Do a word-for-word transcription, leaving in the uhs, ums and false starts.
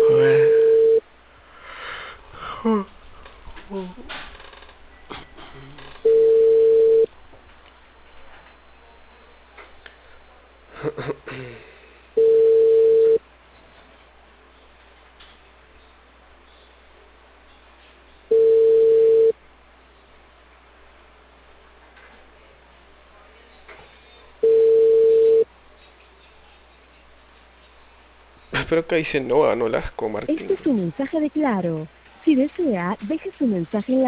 Espero que dice no a Nolasco, Martín. Este es un mensaje de Claro. Si desea, deje su mensaje en la